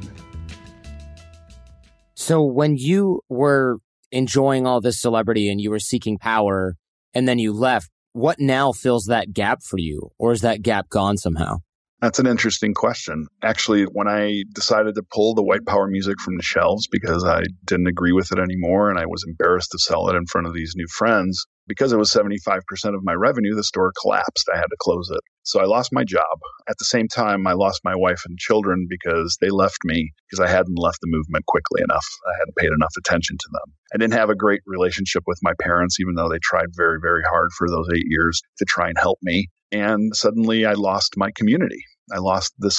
So when you were enjoying all this celebrity and you were seeking power and then you left, what now fills that gap for you? Or is that gap gone somehow? That's an interesting question. Actually, when I decided to pull the white power music from the shelves because I didn't agree with it anymore and I was embarrassed to sell it in front of these new friends, because it was 75% of my revenue, the store collapsed. I had to close it. So I lost my job. At the same time, I lost my wife and children because they left me because I hadn't left the movement quickly enough. I hadn't paid enough attention to them. I didn't have a great relationship with my parents, even though they tried very, very hard for those 8 years to try and help me. And suddenly I lost my community. I lost this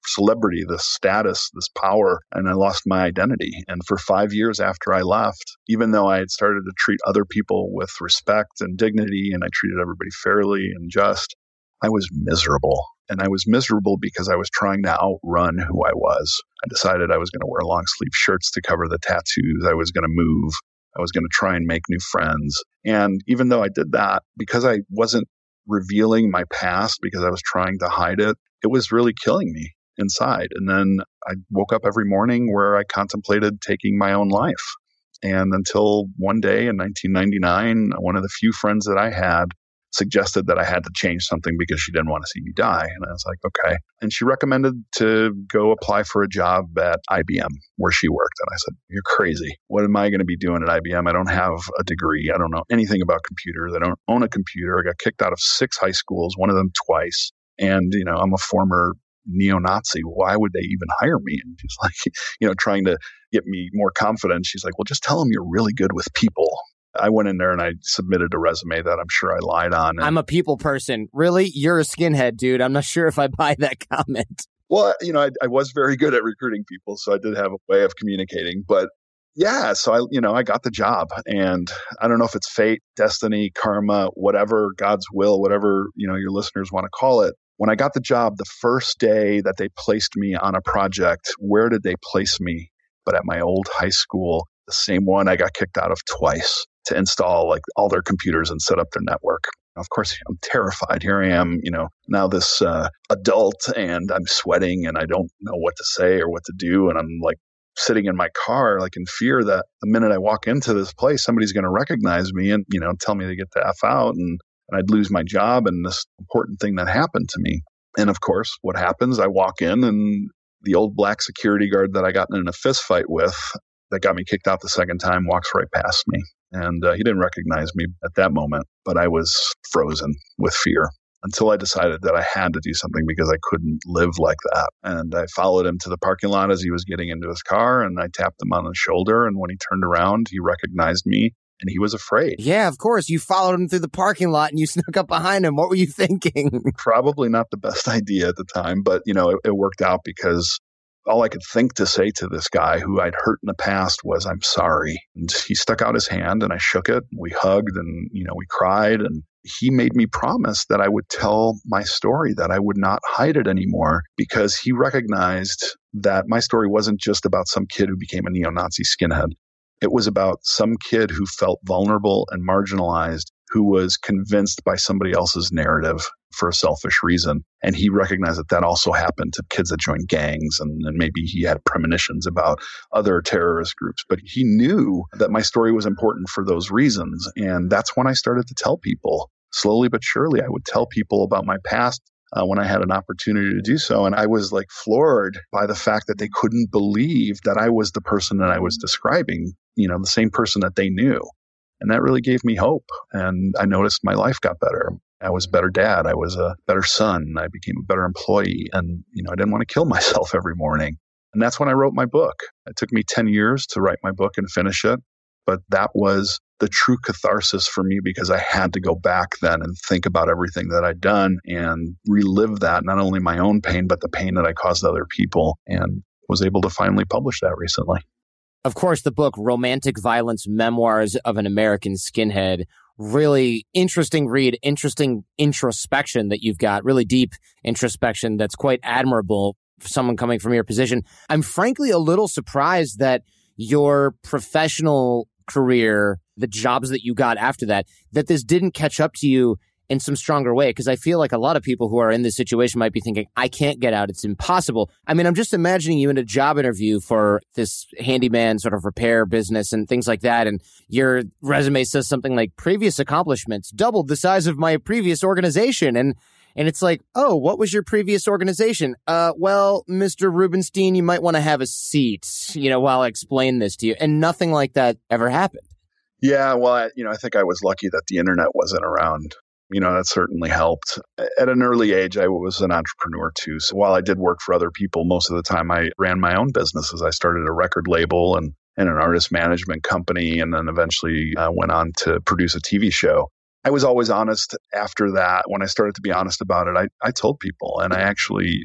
celebrity, this status, this power, and I lost my identity. And for 5 years after I left, even though I had started to treat other people with respect and dignity, and I treated everybody fairly and just, I was miserable. And I was miserable because I was trying to outrun who I was. I decided I was going to wear long sleeve shirts to cover the tattoos. I was going to move. I was going to try and make new friends. And even though I did that, because I wasn't revealing my past, because I was trying to hide it, it was really killing me inside. And then I woke up every morning where I contemplated taking my own life. And until one day in 1999, one of the few friends that I had suggested that I had to change something because she didn't want to see me die. And I was like, okay. And she recommended to go apply for a job at IBM where she worked. And I said, you're crazy. What am I going to be doing at IBM? I don't have a degree. I don't know anything about computers. I don't own a computer. I got kicked out of 6 high schools, one of them twice. And, I'm a former neo-Nazi. Why would they even hire me? And she's like, trying to get me more confident. She's like, well, just tell them you're really good with people. I went in there and I submitted a resume that I'm sure I lied on. I'm a people person. Really? You're a skinhead, dude. I'm not sure if I buy that comment. Well, I was very good at recruiting people, so I did have a way of communicating. But yeah, so I got the job, and I don't know if it's fate, destiny, karma, whatever, God's will, whatever, your listeners want to call it. When I got the job, the first day that they placed me on a project, where did they place me? But at my old high school, the same one I got kicked out of twice, to install all their computers and set up their network. Of course, I'm terrified. Here I am, now this adult, and I'm sweating and I don't know what to say or what to do. And I'm sitting in my car, in fear that the minute I walk into this place, somebody's going to recognize me and, tell me to get the F out, and I'd lose my job and this important thing that happened to me. And of course, what happens? I walk in and the old black security guard that I got in a fist fight with that got me kicked out the second time walks right past me. And he didn't recognize me at that moment, but I was frozen with fear until I decided that I had to do something because I couldn't live like that. And I followed him to the parking lot as he was getting into his car, and I tapped him on the shoulder. And when he turned around, he recognized me and he was afraid. Yeah, of course. You followed him through the parking lot and you snuck up behind him. What were you thinking? Probably not the best idea at the time, but it worked out because all I could think to say to this guy who I'd hurt in the past was, I'm sorry. And he stuck out his hand and I shook it. We hugged and, we cried. And he made me promise that I would tell my story, that I would not hide it anymore, because he recognized that my story wasn't just about some kid who became a neo-Nazi skinhead. It was about some kid who felt vulnerable and marginalized, who was convinced by somebody else's narrative for a selfish reason. And he recognized that also happened to kids that joined gangs, and maybe he had premonitions about other terrorist groups. But he knew that my story was important for those reasons. And that's when I started to tell people. Slowly but surely, I would tell people about my past when I had an opportunity to do so. And I was floored by the fact that they couldn't believe that I was the person that I was describing, the same person that they knew. And that really gave me hope. And I noticed my life got better. I was a better dad. I was a better son. I became a better employee. And, I didn't want to kill myself every morning. And that's when I wrote my book. It took me 10 years to write my book and finish it. But that was the true catharsis for me, because I had to go back then and think about everything that I'd done and relive that, not only my own pain, but the pain that I caused other people, and was able to finally publish that recently. Of course, the book, Romantic Violence, Memoirs of an American Skinhead, really interesting read, interesting introspection that you've got, really deep introspection that's quite admirable for someone coming from your position. I'm frankly a little surprised that your professional career, the jobs that you got after that this didn't catch up to you in some stronger way. Because I feel like a lot of people who are in this situation might be thinking, I can't get out. It's impossible. I mean, I'm just imagining you in a job interview for this handyman sort of repair business and things like that. And your resume says something like previous accomplishments, doubled the size of my previous organization. And it's like, oh, what was your previous organization? Well, Mr. Rubenstein, you might want to have a seat, while I explain this to you. And nothing like that ever happened. Yeah, well, I think I was lucky that the internet wasn't around. That certainly helped. At an early age, I was an entrepreneur too. So while I did work for other people, most of the time I ran my own businesses. I started a record label and an artist management company, and then eventually went on to produce a TV show. I was always honest after that. When I started to be honest about it, I told people, and I actually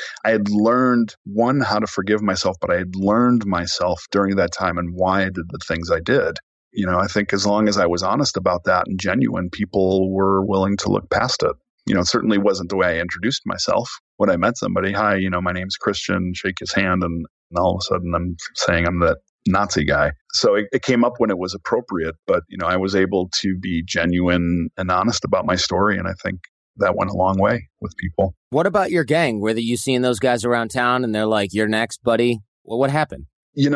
I had learned, one, how to forgive myself, but I had learned myself during that time and why I did the things I did. I think as long as I was honest about that and genuine, people were willing to look past it. It certainly wasn't the way I introduced myself. When I met somebody, hi, my name's Christian, shake his hand, and all of a sudden I'm saying I'm that Nazi guy. So it came up when it was appropriate, but, I was able to be genuine and honest about my story, and I think that went a long way with people. What about your gang? Were you seeing those guys around town and they're like, you're next, buddy? Well, what happened?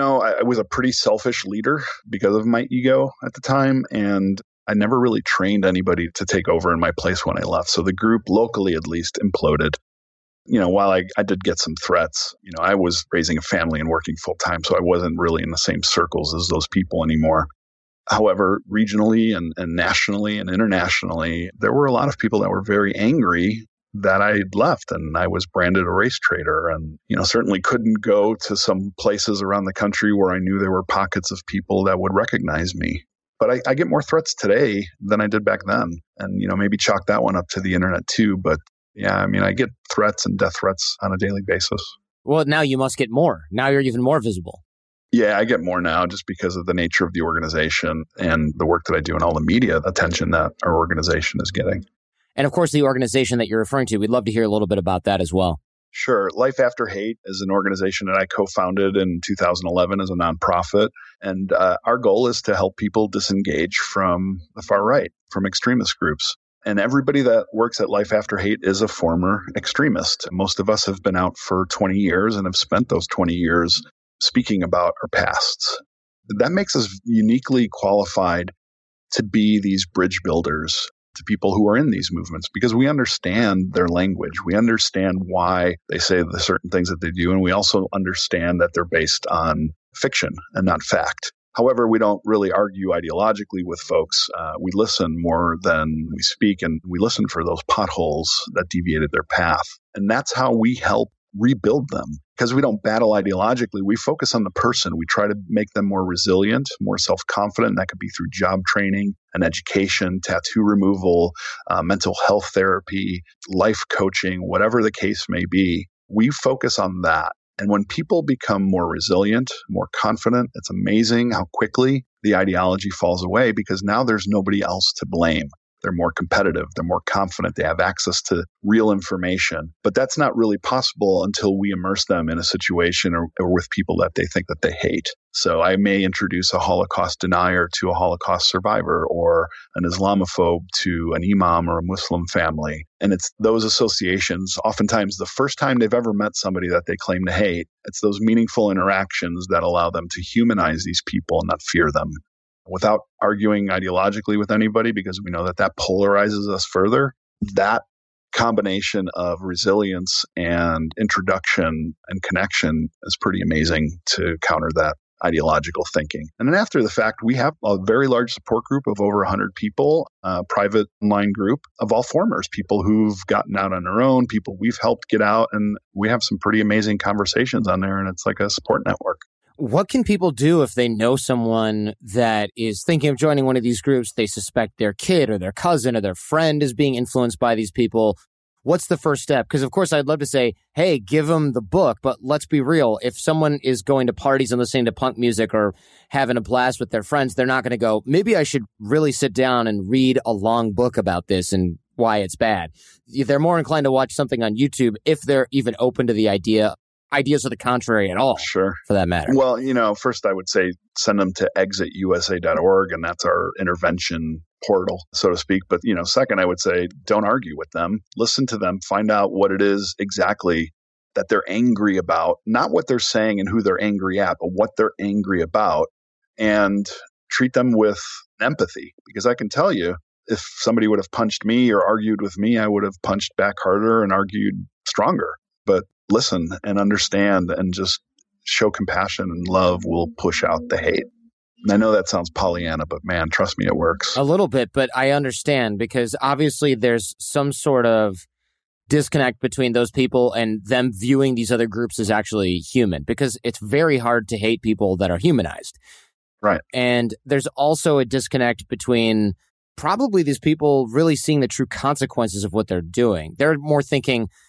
I was a pretty selfish leader because of my ego at the time, and I never really trained anybody to take over in my place when I left. So the group, locally at least, imploded. While I did get some threats, I was raising a family and working full time, so I wasn't really in the same circles as those people anymore. However, regionally and nationally and internationally, there were a lot of people that were very angry that I left and I was branded a race traitor, and, certainly couldn't go to some places around the country where I knew there were pockets of people that would recognize me. But I get more threats today than I did back then. And, maybe chalk that one up to the internet too. But yeah, I get threats and death threats on a daily basis. Well, now you must get more. Now you're even more visible. Yeah, I get more now just because of the nature of the organization and the work that I do and all the media attention that our organization is getting. And of course, the organization that you're referring to, we'd love to hear a little bit about that as well. Sure. Life After Hate is an organization that I co-founded in 2011 as a nonprofit. And our goal is to help people disengage from the far right, from extremist groups. And everybody that works at Life After Hate is a former extremist. Most of us have been out for 20 years and have spent those 20 years speaking about our pasts. That makes us uniquely qualified to be these bridge builders to people who are in these movements, because we understand their language. We understand why they say the certain things that they do. And we also understand that they're based on fiction and not fact. However, we don't really argue ideologically with folks. We listen more than we speak, and we listen for those potholes that deviated their path. And that's how we help rebuild them. Because we don't battle ideologically, we focus on the person. We try to make them more resilient, more self-confident. That could be through job training and education, tattoo removal, mental health therapy, life coaching, whatever the case may be. We focus on that. And when people become more resilient, more confident, it's amazing how quickly the ideology falls away, because now there's nobody else to blame. They're more competitive. They're more confident. They have access to real information. But that's not really possible until we immerse them in a situation or with people that they think that they hate. So I may introduce a Holocaust denier to a Holocaust survivor, or an Islamophobe to an imam or a Muslim family. And it's those associations, oftentimes the first time they've ever met somebody that they claim to hate, it's those meaningful interactions that allow them to humanize these people and not fear them. Without arguing ideologically with anybody, because we know that that polarizes us further, that combination of resilience and introduction and connection is pretty amazing to counter that ideological thinking. And then after the fact, we have a very large support group of over 100 people, a private online group of all formers, people who've gotten out on their own, people we've helped get out, and we have some pretty amazing conversations on there, and it's like a support network. What can people do if they know someone that is thinking of joining one of these groups? They suspect their kid or their cousin or their friend is being influenced by these people. What's the first step? Because, of course, I'd love to say, hey, give them the book. But let's be real. If someone is going to parties and listening to punk music or having a blast with their friends, they're not going to go, maybe I should really sit down and read a long book about this and why it's bad. They're more inclined to watch something on YouTube if they're even open to the ideas of the contrary at all. Sure. For that matter. Well, first I would say send them to exitusa.org, and that's our intervention portal, so to speak. But, second, I would say don't argue with them. Listen to them. Find out what it is exactly that they're angry about, not what they're saying and who they're angry at, but what they're angry about, and treat them with empathy. Because I can tell you, if somebody would have punched me or argued with me, I would have punched back harder and argued stronger. But listen and understand and just show compassion, and love will push out the hate. And I know that sounds Pollyanna, but man, trust me, it works. A little bit, but I understand, because obviously there's some sort of disconnect between those people and them viewing these other groups as actually human, because it's very hard to hate people that are humanized. Right. And there's also a disconnect between probably these people really seeing the true consequences of what they're doing. They're more thinking,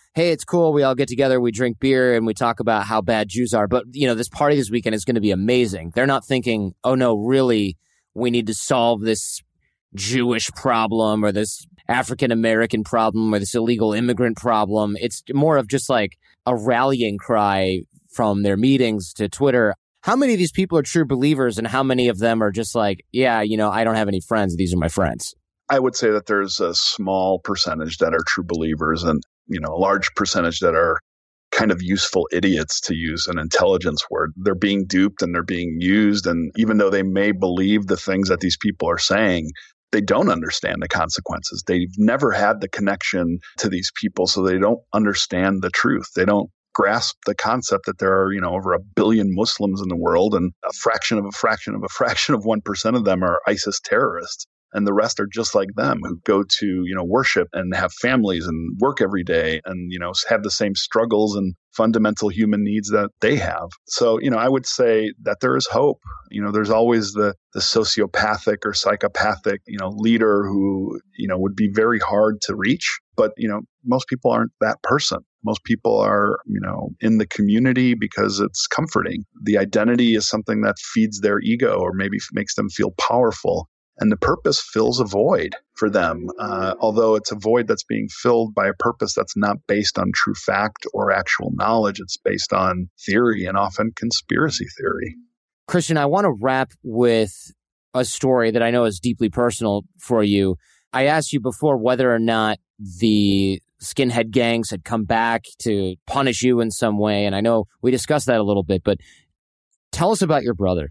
hey, it's cool. We all get together, we drink beer, and we talk about how bad Jews are. But, this party this weekend is going to be amazing. They're not thinking, oh, no, really, we need to solve this Jewish problem or this African-American problem or this illegal immigrant problem. It's more of just like a rallying cry from their meetings to Twitter. How many of these people are true believers and how many of them are just like, yeah, I don't have any friends. These are my friends? I would say that there's a small percentage that are true believers and, a large percentage that are kind of useful idiots, to use an intelligence word. They're being duped and they're being used. And even though they may believe the things that these people are saying, they don't understand the consequences. They've never had the connection to these people, so they don't understand the truth. They don't grasp the concept that there are, over 1 billion Muslims in the world, and a fraction of 1% of them are ISIS terrorists. And the rest are just like them, who go to, worship and have families and work every day and, have the same struggles and fundamental human needs that they have. So, I would say that there is hope. There's always the sociopathic or psychopathic, leader who, would be very hard to reach. But, most people aren't that person. Most people are, in the community because it's comforting. The identity is something that feeds their ego or maybe makes them feel powerful. And the purpose fills a void for them, although it's a void that's being filled by a purpose that's not based on true fact or actual knowledge. It's based on theory and often conspiracy theory. Christian, I want to wrap with a story that I know is deeply personal for you. I asked you before whether or not the skinhead gangs had come back to punish you in some way. And I know we discussed that a little bit, but tell us about your brother.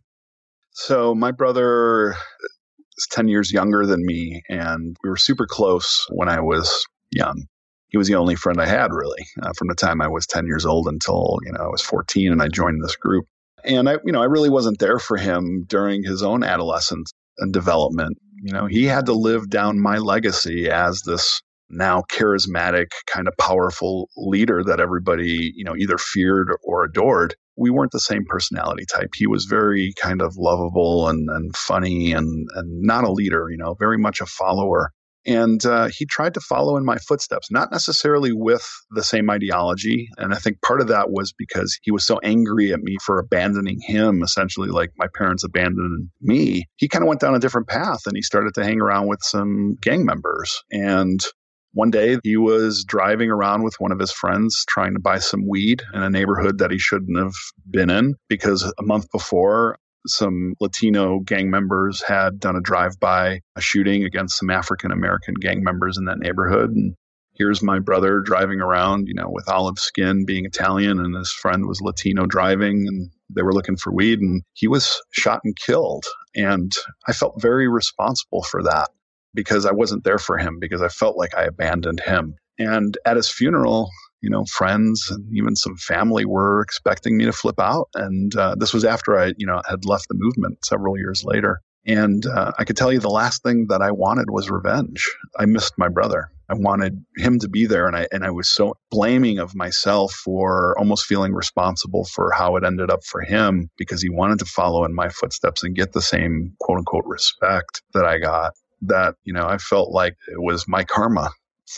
So my brother is 10 years younger than me, and we were super close when I was young. He was the only friend I had, really, from the time I was 10 years old until, I was 14 and I joined this group. And I really wasn't there for him during his own adolescence and development. He had to live down my legacy as this now charismatic, kind of powerful leader that everybody, either feared or adored. We weren't the same personality type. He was very kind of lovable and funny and not a leader, very much a follower. And he tried to follow in my footsteps, not necessarily with the same ideology. And I think part of that was because he was so angry at me for abandoning him, essentially like my parents abandoned me. He kind of went down a different path and he started to hang around with some gang members. And one day he was driving around with one of his friends trying to buy some weed in a neighborhood that he shouldn't have been in, because a month before, some Latino gang members had done a drive-by shooting against some African-American gang members in that neighborhood. And here's my brother driving around, with olive skin, being Italian, and his friend was Latino driving, and they were looking for weed, and he was shot and killed. And I felt very responsible for that, because I wasn't there for him, because I felt like I abandoned him. And at his funeral, friends and even some family were expecting me to flip out. And this was after I, had left the movement several years later. And I could tell you the last thing that I wanted was revenge. I missed my brother. I wanted him to be there. And I was so blaming of myself for almost feeling responsible for how it ended up for him, because he wanted to follow in my footsteps and get the same quote unquote respect that I got, that, I felt like it was my karma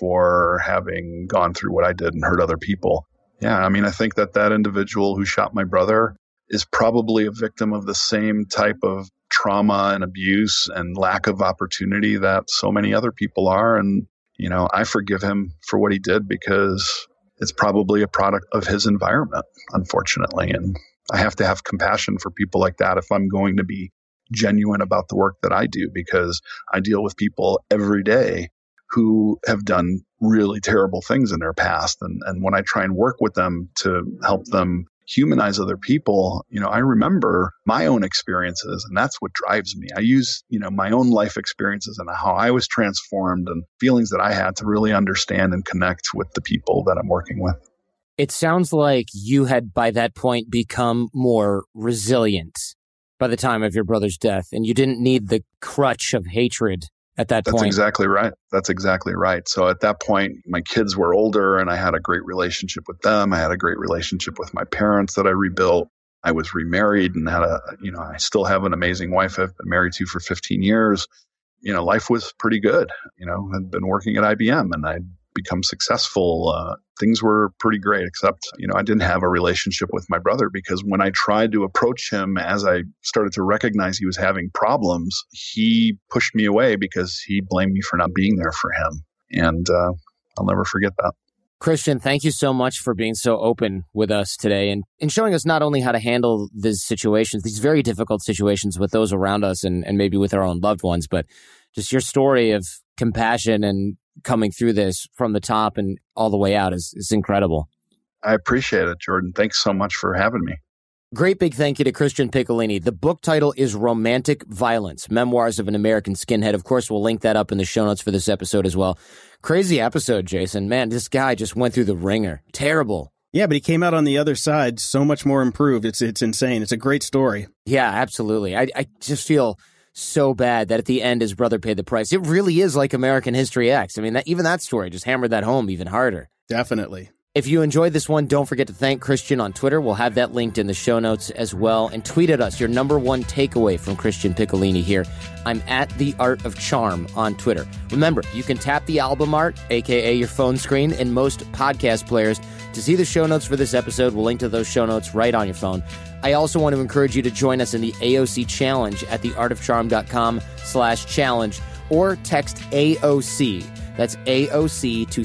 for having gone through what I did and hurt other people. Yeah, I think that individual who shot my brother is probably a victim of the same type of trauma and abuse and lack of opportunity that so many other people are. And, I forgive him for what he did, because it's probably a product of his environment, unfortunately. And I have to have compassion for people like that if I'm going to be genuine about the work that I do, because I deal with people every day who have done really terrible things in their past. And when I try and work with them to help them humanize other people, I remember my own experiences, and that's what drives me. I use, my own life experiences and how I was transformed and feelings that I had to really understand and connect with the people that I'm working with. It sounds like you had by that point become more resilient by the time of your brother's death, and you didn't need the crutch of hatred at that point. That's exactly right. That's exactly right. So at that point, my kids were older and I had a great relationship with them. I had a great relationship with my parents that I rebuilt. I was remarried and had I still have an amazing wife I've been married to for 15 years. Life was pretty good. I'd been working at IBM and I'd become successful, things were pretty great, except, I didn't have a relationship with my brother, because when I tried to approach him, as I started to recognize he was having problems, he pushed me away because he blamed me for not being there for him. And I'll never forget that. Christian, thank you so much for being so open with us today and showing us not only how to handle these situations, these very difficult situations with those around us and maybe with our own loved ones, but just your story of compassion and coming through this from the top and all the way out is incredible. I appreciate it, Jordan. Thanks so much for having me. Great big thank you to Christian Piccolini. The book title is Romantic Violence, Memoirs of an American Skinhead. Of course, we'll link that up in the show notes for this episode as well. Crazy episode, Jason. Man, this guy just went through the ringer. Terrible. Yeah, but he came out on the other side so much more improved. It's insane. It's a great story. Yeah, absolutely. I just feel so bad that at the end his brother paid the price. It really is like American History X. I mean, even that story just hammered that home even harder. Definitely. If you enjoyed this one, don't forget to thank Christian on Twitter. We'll have that linked in the show notes as well. And tweet at us your number one takeaway from Christian Piccolini here. I'm at The Art of Charm on Twitter. Remember, you can tap the album art, a.k.a. your phone screen, in most podcast players. To see the show notes for this episode, we'll link to those show notes right on your phone. I also want to encourage you to join us in the AOC Challenge at theartofcharm.com/challenge or text AOC. That's AOC to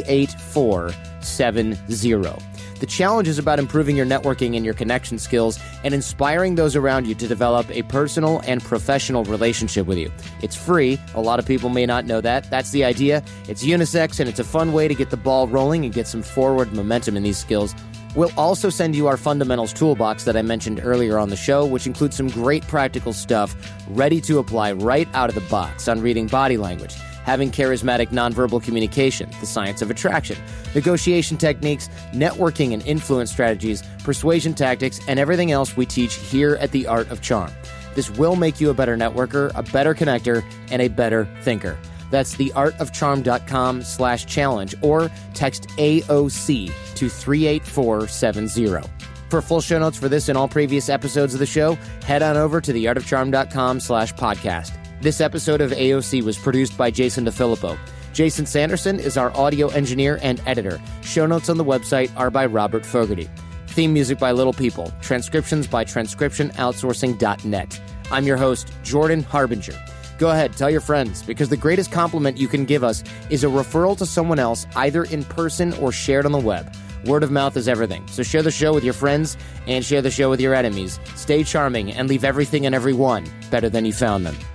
38470. The challenge is about improving your networking and your connection skills and inspiring those around you to develop a personal and professional relationship with you. It's free. A lot of people may not know that. That's the idea. It's unisex, and it's a fun way to get the ball rolling and get some forward momentum in these skills. We'll also send you our fundamentals toolbox that I mentioned earlier on the show, which includes some great practical stuff ready to apply right out of the box on reading body language, having charismatic nonverbal communication, the science of attraction, negotiation techniques, networking and influence strategies, persuasion tactics, and everything else we teach here at The Art of Charm. This will make you a better networker, a better connector, and a better thinker. That's theartofcharm.com/challenge or text AOC to 38470. For full show notes for this and all previous episodes of the show, head on over to theartofcharm.com/podcast. This episode of AOC was produced by Jason DeFilippo. Jason Sanderson is our audio engineer and editor. Show notes on the website are by Robert Fogarty. Theme music by Little People. Transcriptions by transcriptionoutsourcing.net. I'm your host, Jordan Harbinger. Go ahead, tell your friends, because the greatest compliment you can give us is a referral to someone else, either in person or shared on the web. Word of mouth is everything. So share the show with your friends and share the show with your enemies. Stay charming and leave everything and everyone better than you found them.